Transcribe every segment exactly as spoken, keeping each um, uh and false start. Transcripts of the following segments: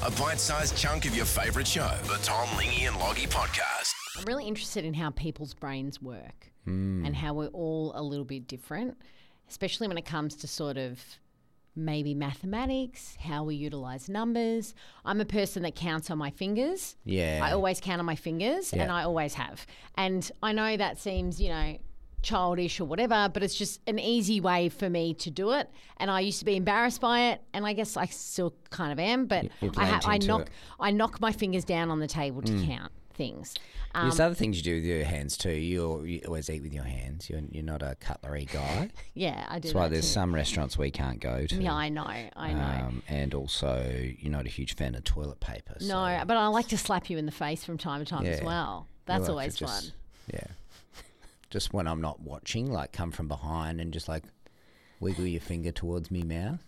a bite-sized chunk of your favourite show, the Tom, Lingy and Loggy podcast. I'm really interested in how people's brains work Mm. and how we're all a little bit different, especially when it comes to sort of maybe mathematics, how we utilise numbers. I'm a person that counts on my fingers. Yeah. I always count on my fingers Yeah. and I always have. And I know that seems, you know, childish or whatever, but it's just an easy way for me to do it. And I used to be embarrassed by it, and I guess I still kind of am. But You've I, ha- leant I into knock, it. I knock my fingers down on the table to count things. Um, There's other things you do with your hands too. You you always eat with your hands. You're, you're not a cutlery guy. yeah, I do. That's why that there's too. some restaurants we can't go to. Yeah, I know, I know. Um, and also, you're not a huge fan of toilet paper. no, so but I like to slap you in the face from time to time as Yeah. well. you That's like to always just- fun. Yeah. Just when I'm not watching, like come from behind and just like wiggle your finger towards me mouth.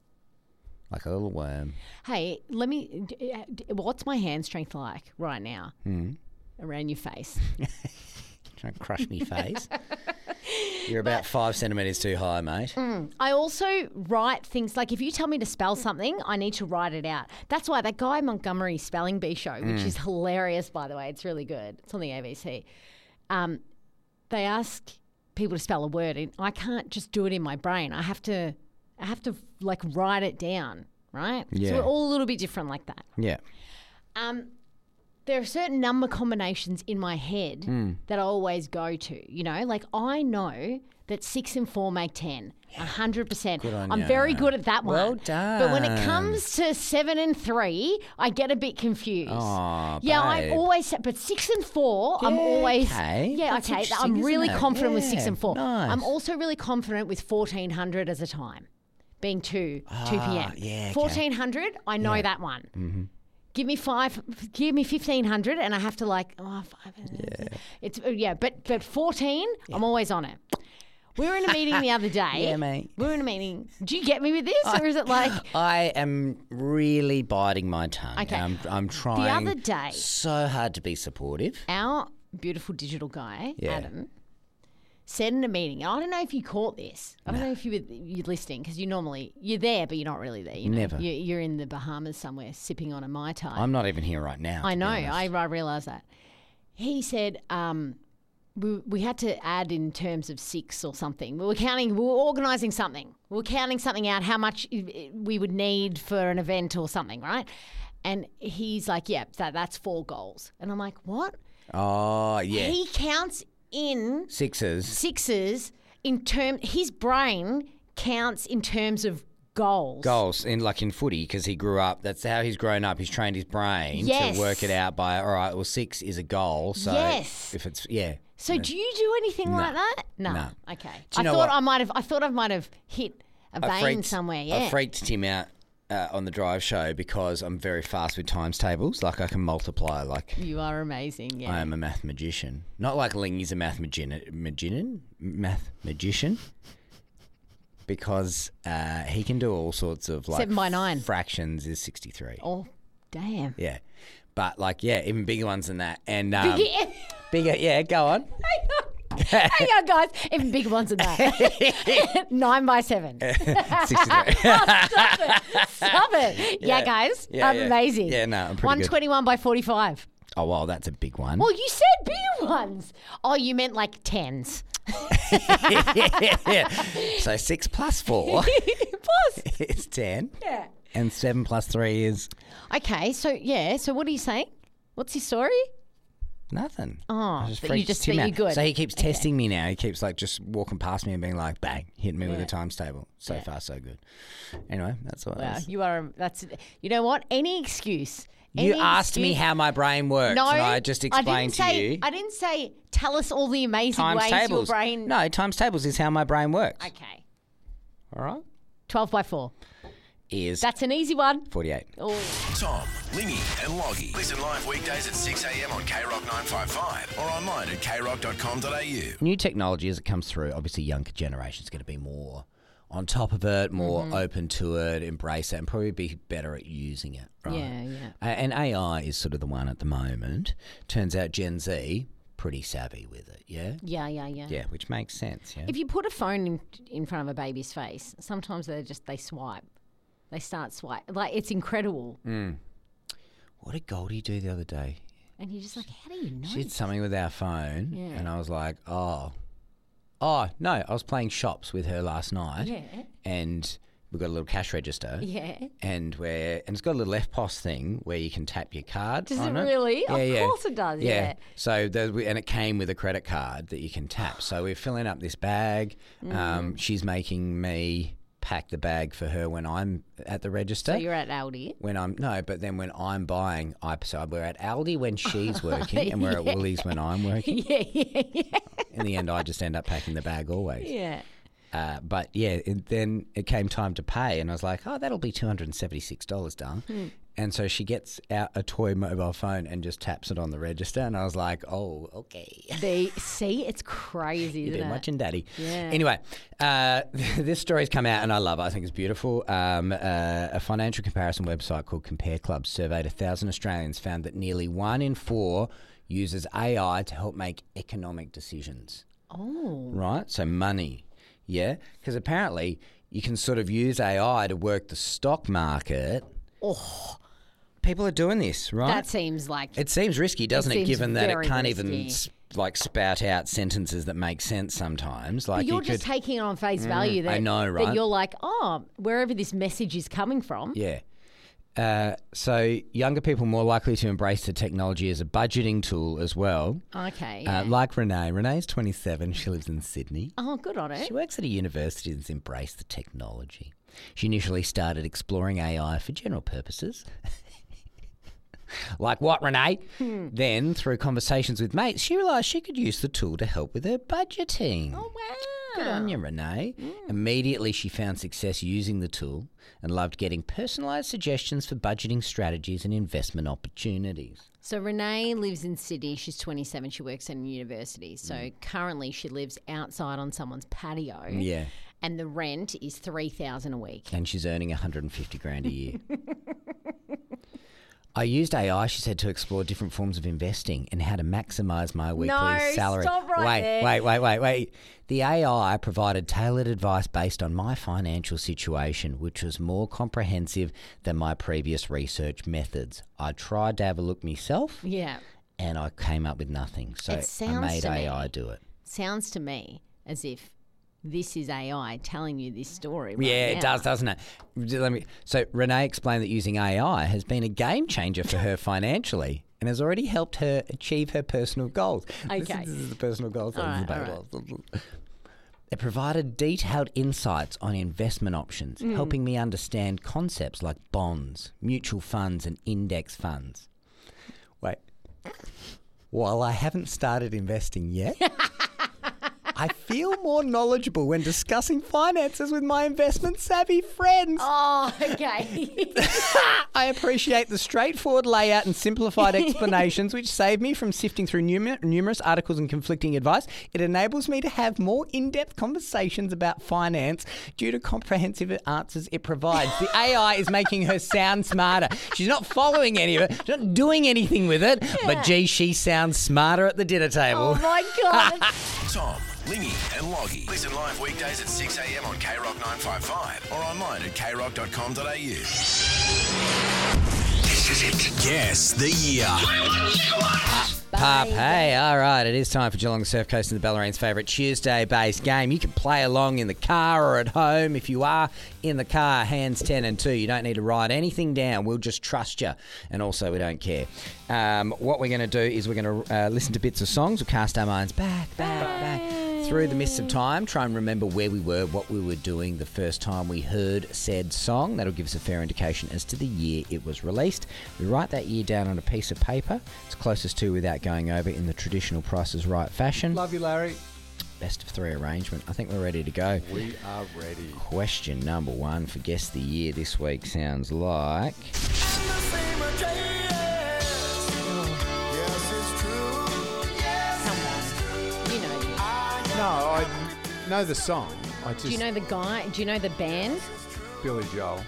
Like a little worm. Hey, let me. d- uh, d- What's my hand strength like right now? Hmm. Around your face. Trying to crush me face. You're about five centimetres too high, mate. I also write things like if you tell me to spell something, I need to write it out. That's why that Guy Montgomery Spelling Bee show, which is hilarious, by the way, it's really good. It's on the A B C. Um, they ask people to spell a word, and I can't just do it in my brain. I have to, I have to like write it down, right? Yeah. So we're all a little bit different like that. Yeah. Um, there are certain number combinations in my head Hmm. that I always go to. You know, like I know that six and four make ten. A hundred percent. Good on I'm ya. very good at that one. Well But when it done. comes to seven and three, I get a bit confused. Aw, yeah, I babe. always. But six and four, I'm Yeah, always. okay. Yeah, That's okay. interesting, I'm really isn't it? confident with six Yeah, and four. nice. I'm also really confident with fourteen hundred as a time, being two two p.m. Ah, yeah, okay. Fourteen hundred, I know that one. Mm-hmm. Give me five, give me fifteen hundred, and I have to like, oh, five. Yeah. It's yeah, but but fourteen, I'm always on it. We were in a meeting the other day. Yeah, mate. We were in a meeting. Do you get me with this, or is it like I am really biting my tongue. Okay. I'm, I'm trying other day- so hard to be supportive. our beautiful digital guy, Yeah. Adam, said in a meeting? I don't know if you caught this. I don't know if you were you're listening because you normally you're there, but you're not really there. You know? Never. You're, you're in the Bahamas somewhere, sipping on a mai tai. I'm not even here right now. I to be know. honest. I, I realise that. He said um, we, we had to add in terms of six or something. We were counting, we were organising something. We were counting something out, how much i- i- we would need for an event or something, right? And he's like, yeah, that, that's four goals. And I'm like, what? Oh, yeah. He counts in Sixes. sixes in term. His brain counts in terms of goals. Goals in like in footy because he grew up. That's how he's grown up. He's trained his brain Yes. to work it out by all right. Well, six is a goal. So Yes. if it's yeah. So do you do anything like that? No. No. Okay. Do you I know thought what? I might have. I thought I might have hit a I vein freaked- somewhere. I Yeah. freaked Tim out uh, on the drive show because I'm very fast with times tables. Like I can multiply. Like You are amazing. Yeah. I am a math magician. Not like Lingy's a math magician. Magician. Math magician. Because uh, he can do all sorts of like Seven by nine. fractions is sixty-three. Oh, damn. Yeah, but like yeah, even bigger ones than that. And um, Big- bigger, yeah. Go on. Hang on, guys. Even bigger ones than that. Nine by seven. sixty-three. Stop it. Stop it. Yeah, Yeah. guys. Yeah, yeah. Amazing. Yeah, no, I'm pretty one good. twenty-one by forty-five. Oh well, that's a big one. Well, you said bigger ones. Oh, you meant like tens. yeah. So six plus four Plus. is ten, Yeah. and seven plus three is Okay, so yeah, so what are you saying? What's your story? nothing. Oh, I just that you freaked just Tim think out. you're good. So he keeps testing me now. He keeps like just walking past me and being like, bang, hitting me with Yeah. a times table. So Yeah. far, so good. Anyway, that's what. Wow, I was. you are. That's. You know what? Any excuse. You any asked me excuse- how my brain works, No, and I just explained I didn't to say, you. I didn't say. Tell us all the amazing Times ways your tables. brain. No, times tables is how my brain works. Okay. All right. Twelve by four. Is That's an easy one. forty-eight. Oh. Tom, Lingy and Loggy. Listen live weekdays at six a.m. on K Rock nine fifty-five or online at k rock dot com dot a u. New technology as it comes through, obviously younger generation's going to be more on top of it, more Mm-hmm. open to it, embrace it, and probably be better at using it. Right? Yeah, yeah. A- And A I is sort of the one at the moment. Turns out Gen Z, pretty savvy with it, yeah? Yeah, yeah, yeah. Yeah, which makes sense, yeah? If you put a phone in, in front of a baby's face, sometimes they just they swipe. They start swipe. Like it's incredible. Mm. what did Goldie do the other day? And you're just like, how do you know? She did something with our phone, Yeah. and I was like, oh. Oh, no, I was playing shops with her last night. Yeah. And we've got a little cash register. Yeah. And where and it's got a little F P O S thing where you can tap your card. Does on it it. really? Yeah, Of yeah. course it does, yeah. So there's, and it came with a credit card that you can tap. So we're filling up this bag. Mm. Um, she's making me pack the bag for her when I'm at the register. So you're at Aldi. When I'm no, but then when I'm buying, I so we're at Aldi when she's working, and we're at Yeah. Woolies when I'm working. Yeah, yeah, yeah. In the end, I just end up packing the bag always. Yeah. Uh, but yeah, it, then it came time to pay, and I was like, "Oh, that'll be two hundred and seventy-six dollars done." Hmm. And so she gets out a toy mobile phone and just taps it on the register, and I was like, "Oh, okay." They see, it's crazy, You've isn't been it? watching Daddy. Yeah. Anyway, uh, this story's come out and I love it. I think it's beautiful. Um, uh, a financial comparison website called Compare Club surveyed one thousand Australians, found that nearly one in four uses A I to help make economic decisions. Oh. Right? So money. Yeah? Because apparently you can sort of use A I to work the stock market. Oh. People are doing this, right? That seems like It seems risky, doesn't it? seems Given that it very can't even risky. s- like spout out sentences that make sense sometimes. Like But you're you just could, taking it on face value. That, I know, That right? you're like, oh, wherever this message is coming from. yeah. Uh, so younger people more likely to embrace the technology as a budgeting tool as well. Okay. Uh, Yeah. like Renee. Renee's twenty-seven. She lives in Sydney. oh, good on it. She works at a university that's embraced the technology. She initially started exploring A I for general purposes. Like what, Renee? Hmm. Then, through conversations with mates, she realised she could use the tool to help with her budgeting. Oh, wow. Good on you, Renee. Mm. Immediately, she found success using the tool and loved getting personalised suggestions for budgeting strategies and investment opportunities. So Renee lives in Sydney. She's twenty-seven. She works in university. So Mm. currently she lives outside on someone's patio. Yeah. And the rent is three thousand a week. And she's earning one hundred fifty grand a year. I used A I, she said, to explore different forms of investing and how to maximise my weekly No, salary. stop right wait, there. wait, wait, wait, wait. The A I provided tailored advice based on my financial situation, which was more comprehensive than my previous research methods. I tried to have a look myself, Yeah. and I came up with nothing. So It I sounds made to me- A I do it. Sounds to me as if this is A I telling you this story. Right Yeah, now. it does, doesn't it? Let me. So Renee explained that using A I has been a game changer for her financially and has already helped her achieve her personal goals. This is- Okay. This is the personal goals. All This is right, the all goals. It provided detailed insights on investment options, Mm. helping me understand concepts like bonds, mutual funds, and index funds. Wait. While I haven't started investing yet, I feel more knowledgeable when discussing finances with my investment savvy friends. Oh, okay. I appreciate the straightforward layout and simplified explanations, which save me from sifting through numer- numerous articles and conflicting advice. It enables me to have more in-depth conversations about finance due to comprehensive answers it provides. The A I is making her sound smarter. She's not following any of it. She's not doing anything with it. But gee, she sounds smarter at the dinner table. oh, my God. Tom, Lingy and Loggy. Listen live weekdays at six a.m. on K Rock nine fifty-five or online at k rock dot com dot a u. This is it. Guess the year. Pop, hey, all right, it is time for Geelong Surf Coast and the Ballerine's favourite Tuesday-based game. You can play along in the car or at home. If you are in the car, hands ten and two. You don't need to write anything down. We'll just trust you, and also we don't care. Um, what we're going to do is we're going to uh, listen to bits of songs. We'll cast our minds back, back, back through the mists of time. Try and remember where we were, what we were doing the first time we heard said song. That'll give us a fair indication as to the year it was released. We write that year down on a piece of paper. It's closest to without going over in the traditional Price is Right fashion. Love you, Larry. Best of three arrangement. I think we're ready to go. We are ready. Question number one for Guess the Year this week sounds like... You know this. No, I know the song. I just Do you know the guy? Do you know the band? Billy Joel.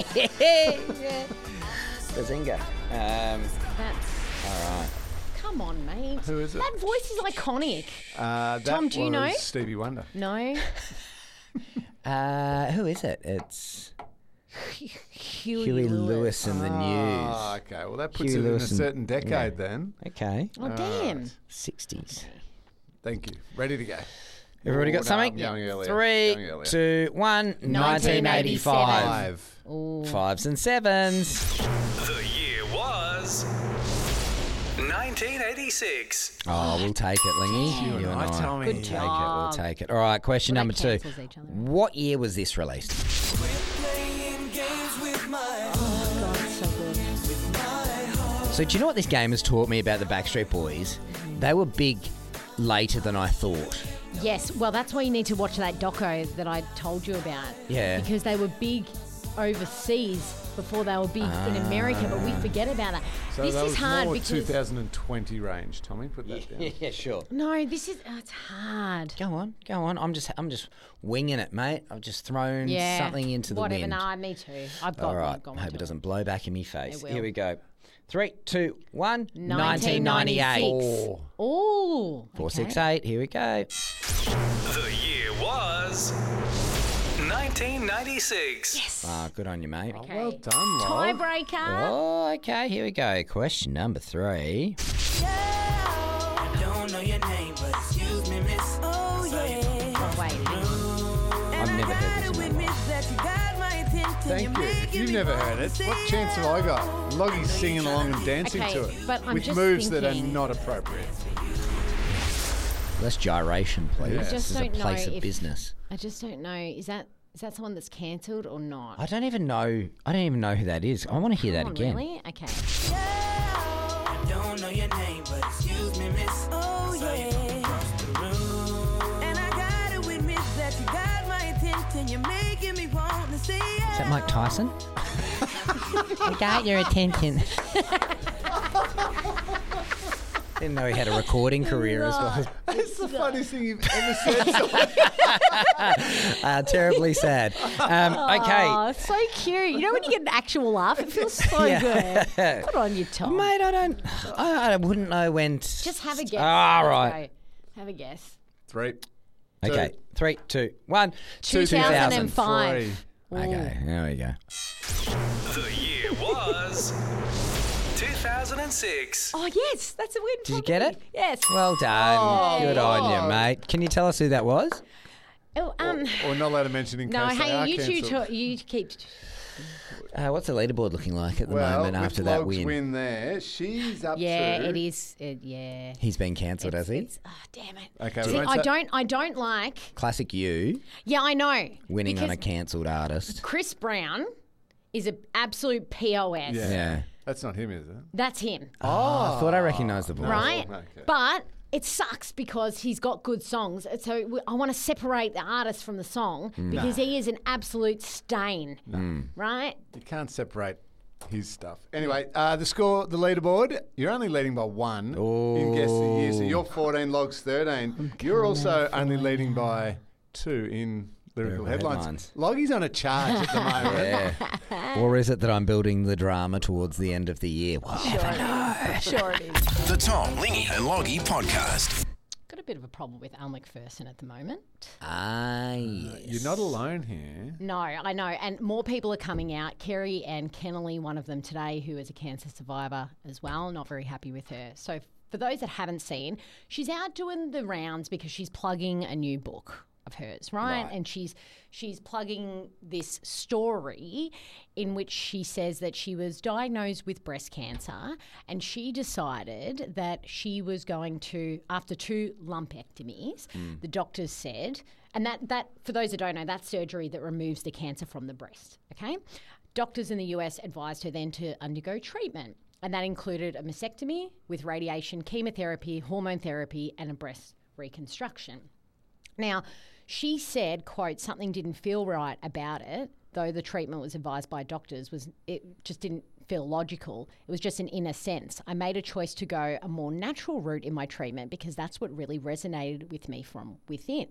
Bazinga. Um, That's. all right. Come on, mate. Who is it? That voice is iconic. Uh, that Tom, do you was know? Stevie Wonder. No. Uh, who is it? It's... Huey, Huey Lewis. Lewis in the Ah, news. okay. Well, that puts Huey it Lewis in a and- certain decade then. Okay. Oh, damn. right. sixties. Thank you. Ready to go. Everybody got Oh, no, something? I'm going earlier. Three, Going earlier. two, one. nineteen nineteen eighty-five. Five. Ooh. Fives and sevens. The year was nineteen eighty-six. Oh, we'll take it, Lingy. You and and I, Tommy. Good Take it, job. we'll take it. All right, question Well, number that two. cancels each other out. What year was this released? God, it's so good. So do you know what this game has taught me about the Backstreet Boys? They were big later than I thought. Yes, well, that's why you need to watch that doco that I told you about. Yeah. Because they were big overseas before they were big in America, but we forget about that. So this that is was hard more because two thousand twenty range, Tommy. Put that down. Yeah, sure. no, this is oh, it's hard. Go on, go on. I'm just, I'm just winging it, mate. I've just thrown Yeah, something into the whatever. wind. No, me too. I've got All right. I've gone Hope it to doesn't blow back in my face. It will. Here we go. Three, two, one. nineteen ninety-six. ninety-eight. Oh, Four, okay. six, eight. Here we go. The year was nineteen ninety-six. Yes. Ah, good on you, mate. Oh, Okay. well done, Log. Tiebreaker. Oh, okay. Here we go. Question number three. Don't know your name, but excuse me, miss. Oh, yeah. Oh, wait, hang on. I've never heard this in my life. Thank you. If you've never heard it, what chance have I got? Loggy's singing along and dancing Okay, to it but I'm with just moves that are thinking- not appropriate. Less gyration, please. Yeah. I This just is a don't know place of if- business. I just don't know. Is that is that someone that's cancelled or not? I don't even know. I don't even know who that is. I want to hear that Come on, again. Really? Okay. Don't know your name, but excuse me, miss. Oh, yeah. Across the room. And I gotta admit that you got my attention. You're making me want to say yeah. Is that Mike Tyson? I got your attention. Didn't know he had a recording career as well. That's the funniest thing you've ever said. Tommy. Uh, terribly sad. Um, okay. Oh, so cute. You know when you get an actual laugh, it feels so Yeah. good. Good on you, Tom. Mate, I don't. I, I wouldn't know when. To Just have a guess. All Let's right. go. Have a guess. Three. Okay. Three, two, one. two thousand five. Three. Okay. There we go. The year was two thousand six. Oh, yes. That's a win. Did you for get me. it? Yes. Well done. Good on you, mate. Can you tell us who that was? Oh, um, Or not allowed to mention in no, case they hey, are you two, cancelled. talk, you keep. Uh, what's the leaderboard looking like at the Well, moment with after that Log's win? win there, she's up Yeah, to... it is. It, yeah. He's been cancelled, has he? It's, oh, damn it. Okay, we See, won't I say- don't. I don't like. Classic you Yeah, I know. winning on a because cancelled artist. Chris Brown is an absolute P O S. Yeah. Yeah. That's not him, is it? That's him, Oh, I thought I recognised the voice. right? okay. But it sucks because he's got good songs. So we- I want to separate the artist from the song Mm. because he is an absolute stain, right? You can't separate his stuff. Anyway, uh, the score, the leaderboard, you're only leading by one in Guess the Year. So you're fourteen, Logs thirteen. You're also only leading by two in Lyrical, Lyrical Headlines. Headlines. Loggy's on a charge at the moment. Yeah. Or is it that I'm building the drama towards the end of the year? Well, Sure it is. The Tom, Lingy and Loggy podcast. Got a bit of a problem with Al McPherson at the moment. ah, yes. You're not alone here. No, I know. And more people are coming out. Kerry Ann Kennelly, one of them today, who is a cancer survivor as well. Not very happy with her. So for those that haven't seen, she's out doing the rounds because she's plugging a new book of hers, right? Right. And she's she's plugging this story in which she says that she was diagnosed with breast cancer and she decided that she was going to, after two lumpectomies, the doctors said, and that, that for those that don't know, that's surgery that removes the cancer from the breast, okay? Doctors in the U S advised her then to undergo treatment. And that included a mastectomy with radiation, chemotherapy, hormone therapy, and a breast reconstruction. Now, she said, quote, something didn't feel right about it, though the treatment was advised by doctors, was it just didn't feel logical. It was just an inner sense. I made a choice to go a more natural route in my treatment because that's what really resonated with me from within.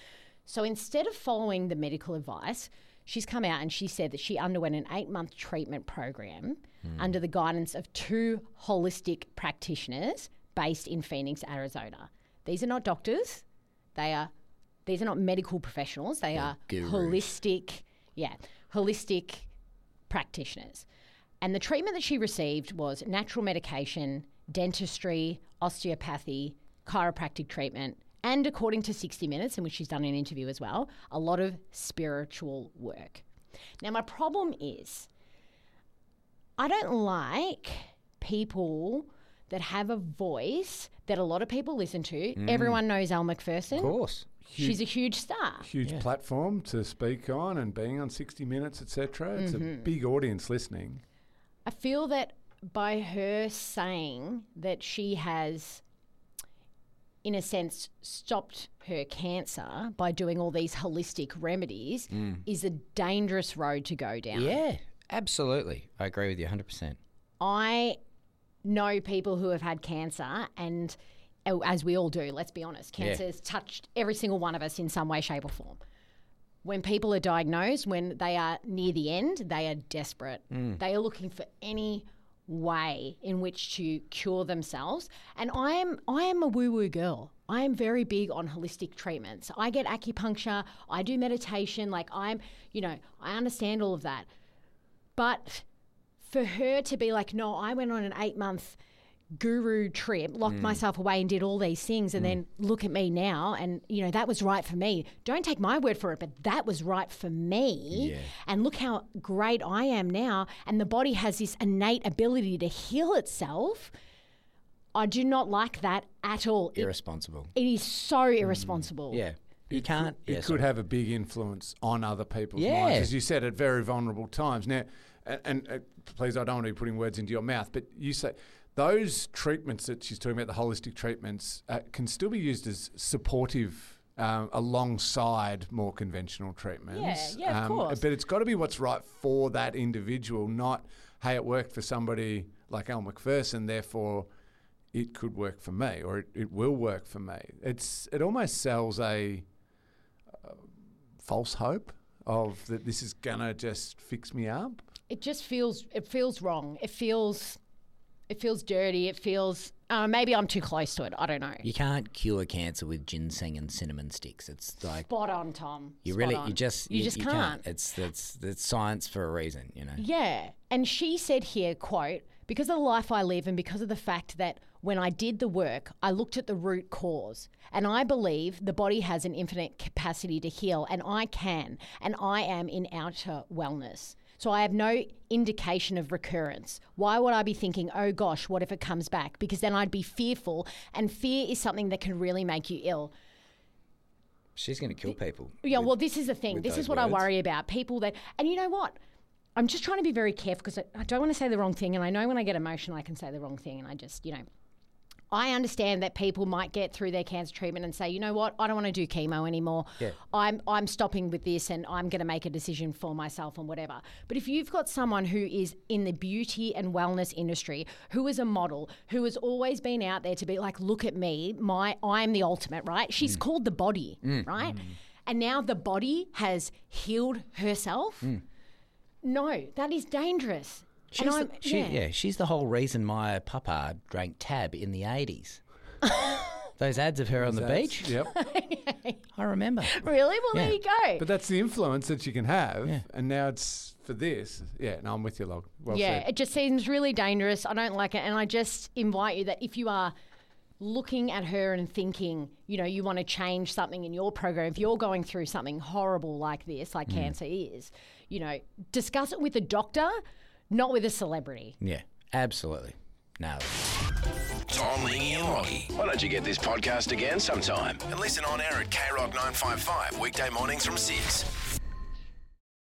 So instead of following the medical advice, she's come out and she said that she underwent an eight-month treatment program under the guidance of two holistic practitioners based in Phoenix, Arizona. These are not doctors. They are, these are not medical professionals. They are gurus. holistic, yeah, holistic practitioners. And the treatment that she received was natural medication, dentistry, osteopathy, chiropractic treatment, and according to sixty minutes, in which she's done an interview as well, a lot of spiritual work. Now, my problem is I don't like people that have a voice that a lot of people listen to. Mm. Everyone knows Elle Macpherson. Of course. Huge, She's a huge star. Huge yeah. platform to speak on and being on sixty minutes, et cetera. It's mm-hmm. a big audience listening. I feel that by her saying that she has, in a sense, stopped her cancer by doing all these holistic remedies mm. is a dangerous road to go down. Yeah, absolutely. I agree with you one hundred percent. I know people who have had cancer, and as we all do, let's be honest, cancer yeah. has touched every single one of us in some way, shape or form. When people are diagnosed, when they are near the end, they are desperate. Mm. They are looking for any way in which to cure themselves. And I am I am a woo-woo girl. I am very big on holistic treatments. I get acupuncture, I do meditation, like I'm, you know, I understand all of that. But for her to be like, no, I went on an eight-month guru trip, locked mm. myself away and did all these things, and mm. then look at me now, and, you know, that was right for me. Don't take my word for it, but that was right for me. Yeah. And look how great I am now, and the body has this innate ability to heal itself. I do not like that at all. Irresponsible. It, it is so irresponsible. Mm. Yeah. You it can't. Could, it yeah, could have a big influence on other people's yeah. minds, as you said, at very vulnerable times. Now, and, and uh, please, I don't want to be putting words into your mouth, but you say those treatments that she's talking about, the holistic treatments, uh, can still be used as supportive um, alongside more conventional treatments. Yeah, yeah, of um, course. But it's got to be what's right for that individual, not, hey, it worked for somebody like Elle Macpherson, therefore it could work for me, or it, it will work for me. It's It almost sells a uh, false hope of that this is going to just fix me up. It just feels, it feels wrong. It feels... It feels dirty. It feels... Uh, maybe I'm too close to it. I don't know. You can't cure cancer with ginseng and cinnamon sticks. It's like... Spot on, Tom. You Spot really... on. You just... You, you just you can't. can't. It's, it's, it's science for a reason, you know? Yeah. And she said here, quote, because of the life I live and because of the fact that when I did the work, I looked at the root cause. And I believe the body has an infinite capacity to heal, and I can. And I am in outer wellness. So I have no indication of recurrence. Why would I be thinking, oh gosh, what if it comes back? Because then I'd be fearful, and fear is something that can really make you ill. She's going to kill people. Yeah, with, well, this is the thing. This is what words. I worry about. People that, and you know what? I'm just trying to be very careful because I, I don't want to say the wrong thing, and I know when I get emotional I can say the wrong thing, and I just, you know, I understand that people might get through their cancer treatment and say, you know what, I don't want to do chemo anymore. Yeah. I'm I'm stopping with this and I'm going to make a decision for myself and whatever. But if you've got someone who is in the beauty and wellness industry, who is a model, who has always been out there to be like, look at me, my I'm the ultimate, right? She's mm. called the body, mm. right? Mm. And now the body has healed herself. Mm. No, that is dangerous. She's the, she, yeah. yeah, she's the whole reason my papa drank Tab in the eighties. Those ads of her on the ads, beach. Yep. I remember. Really? Well, yeah. there you go. But that's the influence that you can have, yeah. and now it's for this. Yeah, no, I'm with you, Log. Well yeah, said. It just seems really dangerous. I don't like it, and I just invite you that if you are looking at her and thinking, you know, you want to change something in your program, if you're going through something horrible like this, like mm. cancer is, you know, discuss it with a doctor, not with a celebrity. Yeah, absolutely. No. Tom, Lingy and Loggy. Why don't you get this podcast again sometime and listen on air at K Rock nine five five weekday mornings from six.